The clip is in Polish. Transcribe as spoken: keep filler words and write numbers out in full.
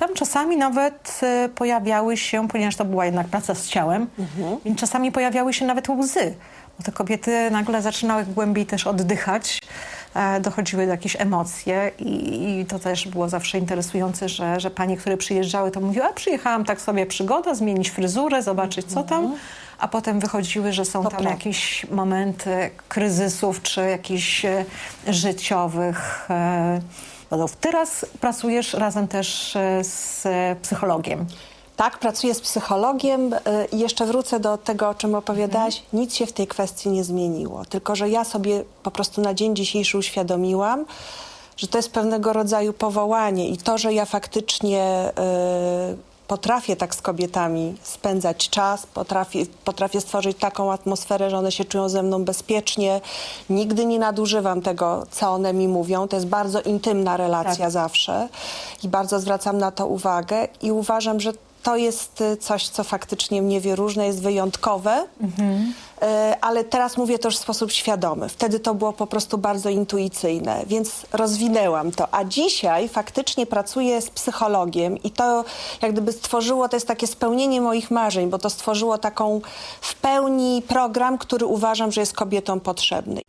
tam czasami nawet e, pojawiały się, ponieważ to była jednak praca z ciałem, mhm. więc czasami pojawiały się nawet łzy. Bo te kobiety nagle zaczynały głębiej też oddychać, e, dochodziły do jakichś emocje i, i to też było zawsze interesujące, że, że panie, które przyjeżdżały, to mówiły, a przyjechałam tak sobie przygoda, zmienić fryzurę, zobaczyć co tam, a potem wychodziły, że są To tam prawda. jakieś momenty kryzysów czy jakichś e, życiowych e, powodów. Teraz pracujesz razem też e, z e, psychologiem. Tak, pracuję z psychologiem i jeszcze wrócę do tego, o czym opowiadałaś. Mhm. Nic się w tej kwestii nie zmieniło, tylko że ja sobie po prostu na dzień dzisiejszy uświadomiłam, że to jest pewnego rodzaju powołanie i to, że ja faktycznie y, potrafię tak z kobietami spędzać czas, potrafię, potrafię stworzyć taką atmosferę, że one się czują ze mną bezpiecznie. Nigdy nie nadużywam tego, co one mi mówią. To jest bardzo intymna relacja tak. zawsze i bardzo zwracam na to uwagę i uważam, że to jest coś, co faktycznie mnie wyróżnia, jest wyjątkowe, mhm. ale teraz mówię to już w sposób świadomy. Wtedy to było po prostu bardzo intuicyjne, więc rozwinęłam to. A dzisiaj faktycznie pracuję z psychologiem i to jak gdyby stworzyło, to jest takie spełnienie moich marzeń, bo to stworzyło taką w pełni program, który uważam, że jest kobietom potrzebny.